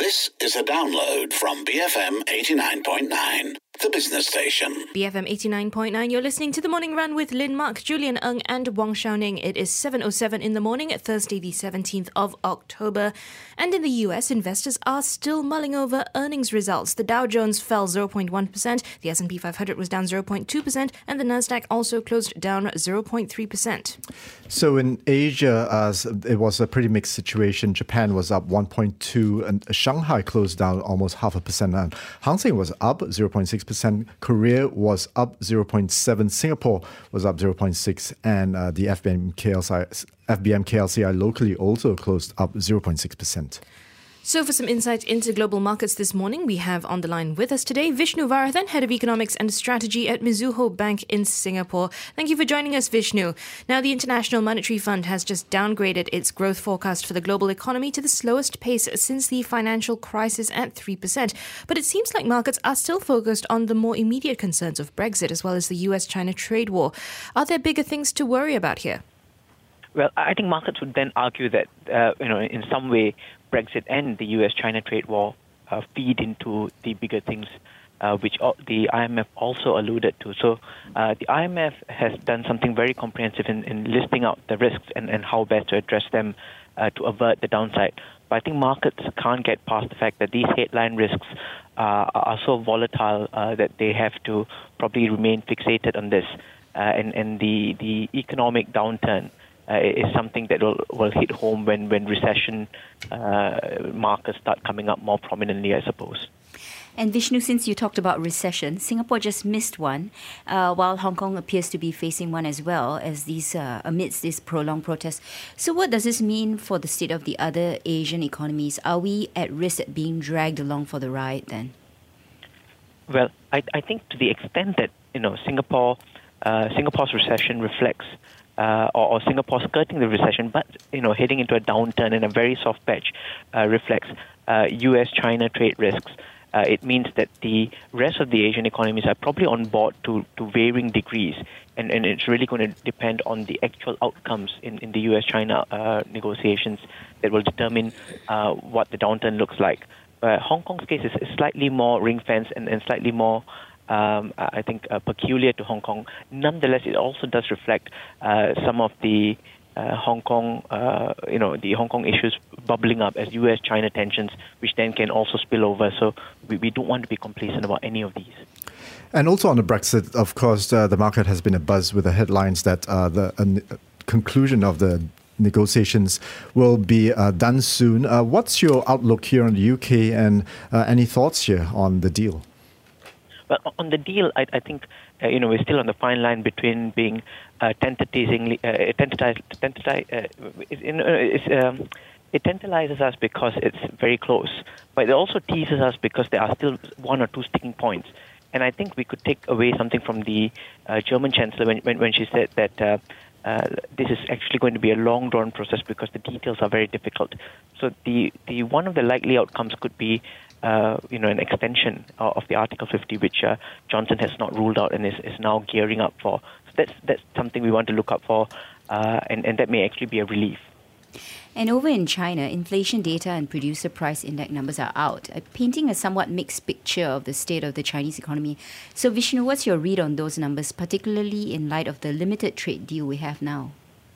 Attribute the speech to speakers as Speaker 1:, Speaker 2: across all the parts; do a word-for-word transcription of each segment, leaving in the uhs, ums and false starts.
Speaker 1: This is a download from B F M eighty-nine point nine, the business station.
Speaker 2: B F M eighty-nine point nine, you're listening to The Morning Run with Lin Mark, Julian Ng and Wong Xiaoning. It is seven oh seven in the morning, Thursday the seventeenth of October. And in the U S, investors are still mulling over earnings results. The Dow Jones fell zero point one percent, the S and P five hundred was down zero point two percent, and the Nasdaq also closed down zero point three percent.
Speaker 3: So in Asia, uh, it was a pretty mixed situation. Japan was up one point two, and Shanghai closed down almost half a percent. And Hang Seng was up zero point six percent. Korea was up zero point seven. Singapore was up zero point six, and uh, the F B M K L C I, F B M K L C I locally also closed up zero point six percent.
Speaker 2: So for some insight into global markets this morning, we have on the line with us today Vishnu Varathan, Head of Economics and Strategy at Mizuho Bank in Singapore. Thank you for joining us, Vishnu. Now, the International Monetary Fund has just downgraded its growth forecast for the global economy to the slowest pace since the financial crisis at three percent. But it seems like markets are still focused on the more immediate concerns of Brexit as well as the U S China trade war. Are there bigger things to worry about here?
Speaker 4: Well, I think markets would then argue that, uh, you know, in some way, Brexit and the U S China trade war uh, feed into the bigger things, uh, which the I M F also alluded to. So uh, the I M F has done something very comprehensive in, in listing out the risks and, and how best to address them uh, to avert the downside. But I think markets can't get past the fact that these headline risks uh, are so volatile uh, that they have to probably remain fixated on this. Uh, and, and the, the economic downturn Uh, is something that will, will hit home when, when recession uh, markers start coming up more prominently, I suppose.
Speaker 5: And Vishnu, since you talked about recession, Singapore just missed one, uh, while Hong Kong appears to be facing one as well as these uh, amidst these prolonged protests. So what does this mean for the state of the other Asian economies? Are we at risk of being dragged along for the ride then?
Speaker 4: Well, I, I think to the extent that, you know, Singapore, uh, Singapore's recession reflects Uh, or, or Singapore skirting the recession, but you know, heading into a downturn in a very soft patch, uh, reflects uh, U S China trade risks. Uh, it means that the rest of the Asian economies are probably on board to, to varying degrees, and, and it's really going to depend on the actual outcomes in, in the U S China uh, negotiations that will determine uh, what the downturn looks like. Uh, Hong Kong's case is slightly more ring-fenced and, and slightly more Um, I think uh, peculiar to Hong Kong. Nonetheless, it also does reflect uh, some of the uh, Hong Kong, uh, you know, the Hong Kong issues bubbling up as U S China tensions, which then can also spill over. So we, we don't want to be complacent about any of these.
Speaker 3: And also on the Brexit, of course, uh, the market has been abuzz with the headlines that uh, the uh, conclusion of the negotiations will be uh, done soon. Uh, what's your outlook here in the U K, and uh, any thoughts here on the deal?
Speaker 4: But on the deal, I, I think uh, you know we're still on the fine line between being uh, tentatively, uh, tentative, tentative, uh, it, it's, um, it tantalizes us because it's very close, but it also teases us because there are still one or two sticking points. And I think we could take away something from the uh, German Chancellor when, when when she said that uh, uh, this is actually going to be a long drawn process because the details are very difficult. So the the one of the likely outcomes could be Uh, you know, an extension of the Article fifty, which uh, Johnson has not ruled out and is, is now gearing up for. So that's that's something we want to look up for, uh, and, and that may actually be a relief.
Speaker 5: And over in China, inflation data and producer price index numbers are out, uh, painting a somewhat mixed picture of the state of the Chinese economy. So Vishnu, what's your read on those numbers, particularly in light of the limited trade deal we have now?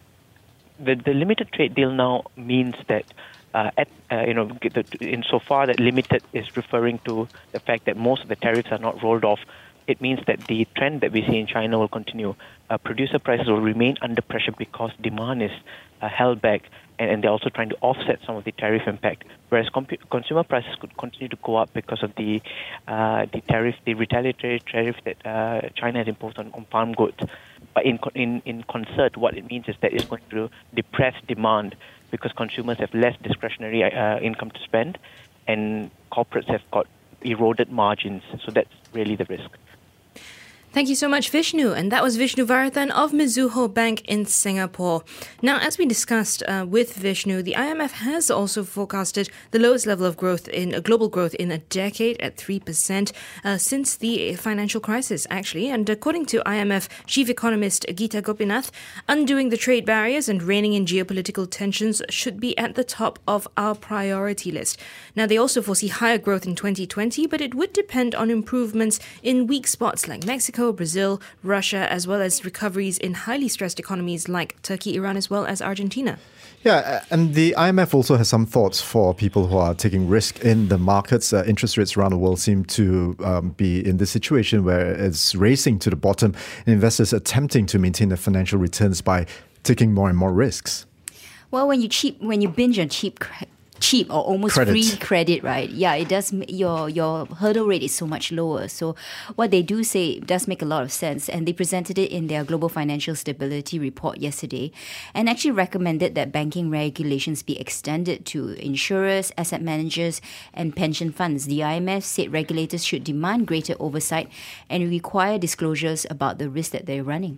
Speaker 4: The, the limited trade deal now means that Uh, at, uh, you know, insofar that limited is referring to the fact that most of the tariffs are not rolled off, it means that the trend that we see in China will continue. Uh, producer prices will remain under pressure because demand is uh, held back, and, and they're also trying to offset some of the tariff impact. Whereas compu- consumer prices could continue to go up because of the uh, the tariff, the retaliatory tariff that uh, China has imposed on, on farm goods. But in, in in concert, what it means is that it's going to depress demand, because consumers have less discretionary uh, income to spend, and corporates have got eroded margins. So that's really the risk.
Speaker 2: Thank you so much, Vishnu. And that was Vishnu Varathan of Mizuho Bank in Singapore. Now, as we discussed uh, with Vishnu, the I M F has also forecasted the lowest level of growth in uh, global growth in a decade at three percent uh, since the financial crisis, actually. And according to I M F chief economist Geeta Gopinath, undoing the trade barriers and reining in geopolitical tensions should be at the top of our priority list. Now, they also foresee higher growth in twenty twenty, but it would depend on improvements in weak spots like Mexico, Brazil, Russia, as well as recoveries in highly stressed economies like Turkey, Iran, as well as Argentina.
Speaker 3: Yeah, and the I M F also has some thoughts for people who are taking risk in the markets. Uh, interest rates around the world seem to um, be in this situation where it's racing to the bottom, and investors attempting to maintain their financial returns by taking more and more risks.
Speaker 5: Well, when you cheap, when you binge on cheap cre- cheap or almost
Speaker 3: Credit.
Speaker 5: free credit, right? Yeah, it does. m- Your your hurdle rate is so much lower. So what they do say does make a lot of sense, and they presented it in their Global Financial Stability Report yesterday, and actually recommended that banking regulations be extended to insurers, asset managers, and pension funds. The I M F said regulators should demand greater oversight and require disclosures about the risk that they're running.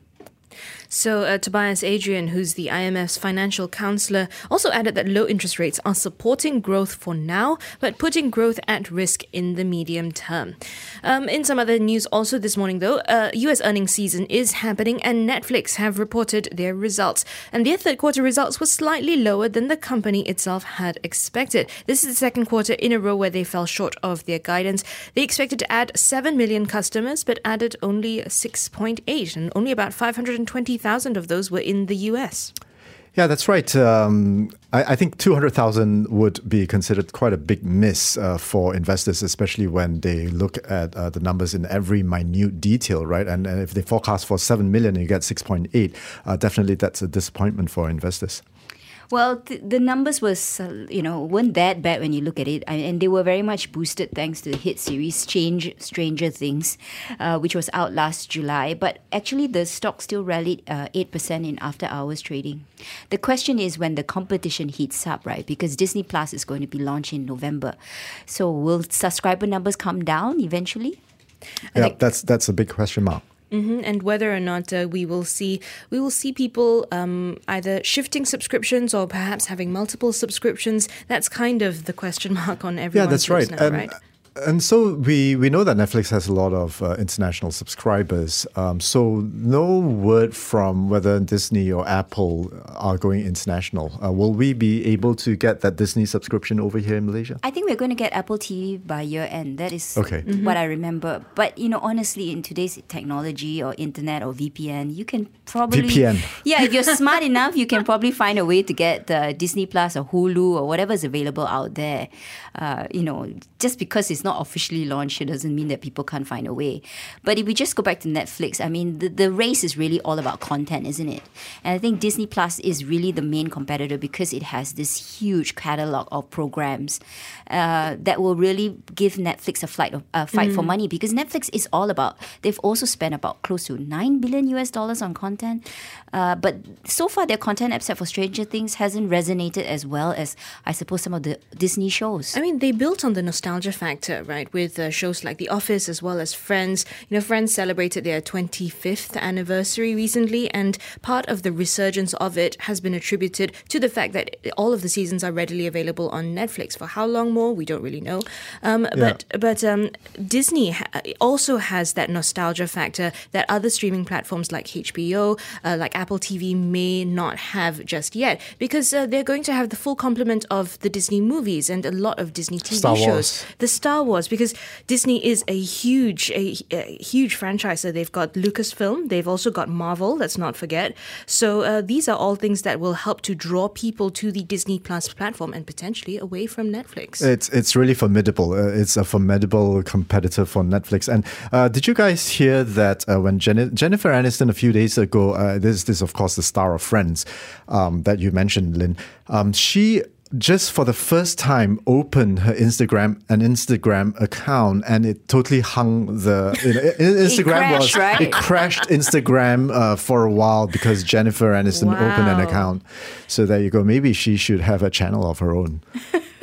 Speaker 2: So uh, Tobias Adrian, who's the I M F's financial counselor, also added that low interest rates are supporting growth for now, but putting growth at risk in the medium term. Um, in some other news also this morning, though, uh, U S earnings season is happening and Netflix have reported their results. And their third quarter results were slightly lower than the company itself had expected. This is the second quarter in a row where they fell short of their guidance. They expected to add seven million customers, but added only six point eight, and only about five hundred twenty thousand of those were in the U S.
Speaker 3: Yeah, that's right. Um, I, I think two hundred thousand would be considered quite a big miss uh, for investors, especially when they look at uh, the numbers in every minute detail, right? And, and if they forecast for seven million and you get six point eight, uh, definitely that's a disappointment for investors.
Speaker 5: Well, th- the numbers was, uh, you know, weren't that bad when you look at it, and, and they were very much boosted thanks to the hit series Change Stranger Things, uh, which was out last July. But actually, the stock still rallied uh, eight percent in after-hours trading. The question is when the competition heats up, right? Because Disney Plus is going to be launched in November. So will subscriber numbers come down eventually?
Speaker 3: Yeah,
Speaker 2: think-
Speaker 3: that's that's a big question mark.
Speaker 2: hmm And whether or not uh, we will see we will see people um, either shifting subscriptions or perhaps having multiple subscriptions. That's kind of the question mark on everyone's
Speaker 3: Yeah, that's right.
Speaker 2: lips now,
Speaker 3: and,
Speaker 2: right?
Speaker 3: and so we, we know that Netflix has a lot of uh, international subscribers. Um, so no word from whether Disney or Apple are going international. Uh, will we be able to get that Disney subscription over here in Malaysia?
Speaker 5: I think we're going to get Apple T V by year end. That is
Speaker 3: Okay.
Speaker 5: what I remember. But, you know, honestly, in today's technology or internet or V P N, you can probably...
Speaker 3: V P N.
Speaker 5: Yeah, if you're smart enough, you can probably find a way to get uh, Disney Plus or Hulu or whatever's available out there. Uh, you know, just because it's not officially launched, it doesn't mean that people can't find a way. But if we just go back to Netflix, I mean, the, the race is really all about content, isn't it? And I think Disney Plus is really the main competitor because it has this huge catalog of programs uh, that will really give Netflix a flight of, uh, fight for money, because Netflix is all about, they've also spent about close to nine billion U S dollars on content. Uh, but so far, their content, except for Stranger Things, hasn't resonated as well as, I suppose, some of the Disney shows.
Speaker 2: I mean, they built on the nostalgia factor, right, with uh, shows like The Office as well as Friends. You know, Friends celebrated their twenty-fifth anniversary recently, and part of the resurgence of it has been attributed to the fact that all of the seasons are readily available on Netflix. For how long more, we don't really know. Um, But but um, Disney ha- also has that nostalgia factor that other streaming platforms like H B O, uh, like Apple T V may not have just yet, because uh, they're going to have the full complement of the Disney movies and a lot of Disney T V
Speaker 3: Star
Speaker 2: shows.
Speaker 3: Wars.
Speaker 2: The Star Wars, because Disney is a huge, a, a huge franchise. So they've got Lucasfilm, they've also got Marvel, let's not forget. So uh, these are all things that will help to draw people to the Disney Plus platform and potentially away from Netflix.
Speaker 3: It's it's really formidable. Uh, it's a formidable competitor for Netflix. And uh, did you guys hear that uh, when Jen- Jennifer Aniston a few days ago, uh, this this of course the star of Friends um, that you mentioned, Lynn, um, she just for the first time opened her Instagram an Instagram account, and it totally hung the you know, I- Instagram
Speaker 5: crashed,
Speaker 3: was
Speaker 5: right?
Speaker 3: it crashed Instagram uh, for a while because Jennifer Aniston opened an
Speaker 2: Wow.
Speaker 3: account. So there you go. Maybe she should have a channel of her own.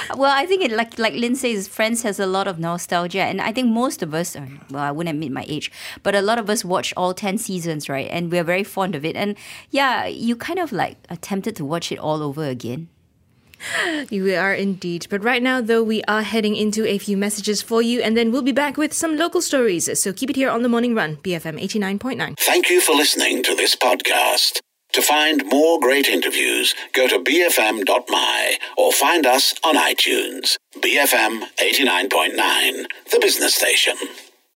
Speaker 5: Well, I think it like like Lynn says, Friends has a lot of nostalgia, and I think most of us, well, I wouldn't admit my age, but a lot of us watched all ten seasons, right? And we're very fond of it. And yeah, you kind of like are tempted to watch it all over again.
Speaker 2: We are indeed. But right now, though, we are heading into a few messages for you, and then we'll be back with some local stories. So keep it here on The Morning Run, B F M eighty-nine point nine.
Speaker 1: Thank you for listening to this podcast. To find more great interviews, go to b f m dot m y or find us on iTunes. B F M eighty-nine point nine, the business station.